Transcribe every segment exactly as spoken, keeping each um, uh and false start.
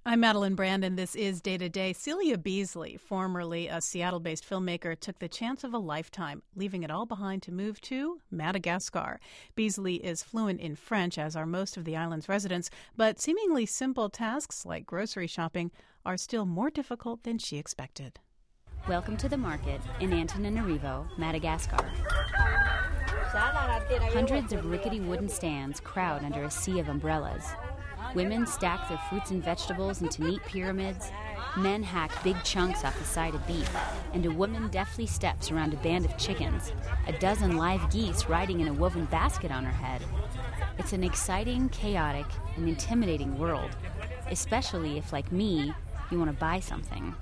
I'm Madeline Brandon. This is Day to Day. Celia Beasley, formerly a Seattle-based filmmaker, took the chance of a lifetime, leaving it all behind to move to Madagascar. Beasley is fluent in French, as are most of the island's residents, but seemingly simple tasks like grocery shopping are still more difficult than she expected. Welcome to the market in Antananarivo, Madagascar. Hundreds of rickety wooden stands crowd under a sea of umbrellas. Women stack their fruits and vegetables into neat pyramids. Men hack big chunks off the side of beef. And a woman deftly steps around a band of chickens, a dozen live geese riding in a woven basket on her head. It's an exciting, chaotic, and intimidating world, especially if, like me, you want to buy something.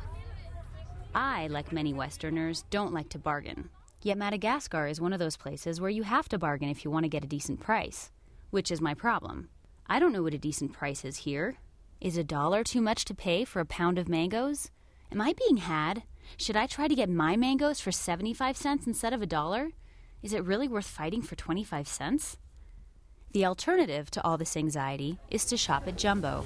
I, like many Westerners, don't like to bargain. Yet Madagascar is one of those places where you have to bargain if you want to get a decent price, which is my problem. I don't know what a decent price is here. Is a dollar too much to pay for a pound of mangoes? Am I being had? Should I try to get my mangoes for seventy-five cents instead of a dollar? Is it really worth fighting for twenty-five cents? The alternative to all this anxiety is to shop at Jumbo.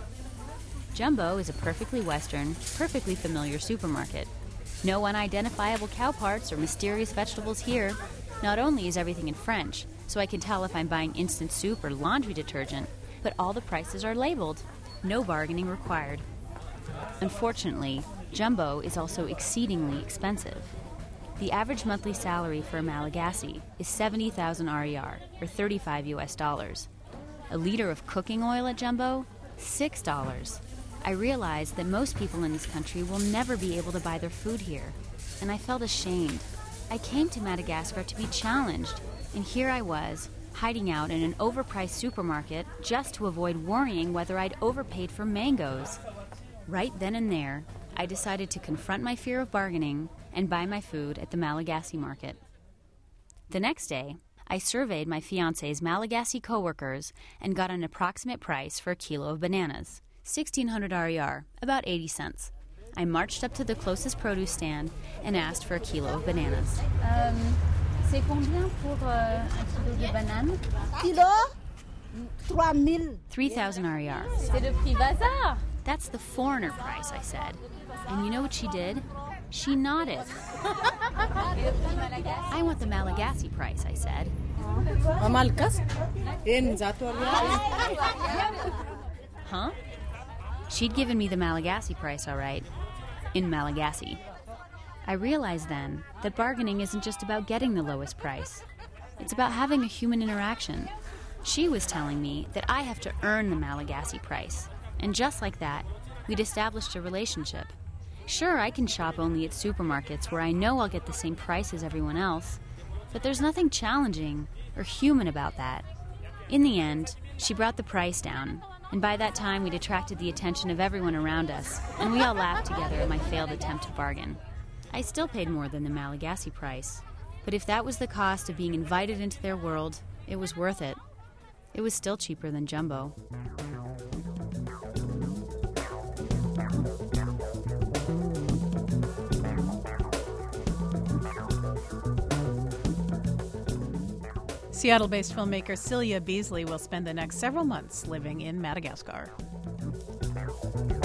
Jumbo is a perfectly Western, perfectly familiar supermarket. No unidentifiable cow parts or mysterious vegetables here. Not only is everything in French, so I can tell if I'm buying instant soup or laundry detergent, but all the prices are labeled. No bargaining required. Unfortunately, Jumbo is also exceedingly expensive. The average monthly salary for a Malagasy is seventy thousand R E R, or thirty-five U S dollars. A liter of cooking oil at Jumbo? six dollars. I realized that most people in this country will never be able to buy their food here, and I felt ashamed. I came to Madagascar to be challenged, and here I was, hiding out in an overpriced supermarket just to avoid worrying whether I'd overpaid for mangoes. Right then and there, I decided to confront my fear of bargaining and buy my food at the Malagasy market. The next day, I surveyed my fiancé's Malagasy coworkers and got an approximate price for a kilo of bananas, sixteen hundred R E R, about eighty cents. I marched up to the closest produce stand and asked for a kilo of bananas. Um, c'est combien pour uh, un kilo de bananes? Kilo? three thousand R E R. C'est le prix bazar. That's the foreigner price, I said. And you know what she did? She nodded. I want the Malagasy price, I said. Huh? She'd given me the Malagasy price, all right. In Malagasy. I realized then that bargaining isn't just about getting the lowest price. It's about having a human interaction. She was telling me that I have to earn the Malagasy price. And just like that, we'd established a relationship. Sure, I can shop only at supermarkets where I know I'll get the same price as everyone else, but there's nothing challenging or human about that. In the end, she brought the price down, and by that time we'd attracted the attention of everyone around us, and we all laughed together at my failed attempt to bargain. I still paid more than the Malagasy price, but if that was the cost of being invited into their world, it was worth it. It was still cheaper than Jumbo. Seattle-based filmmaker Celia Beasley will spend the next several months living in Madagascar.